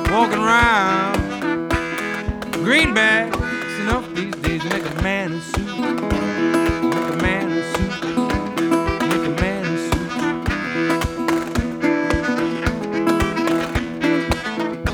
walking around greenbacks enough these days to make a man a suit.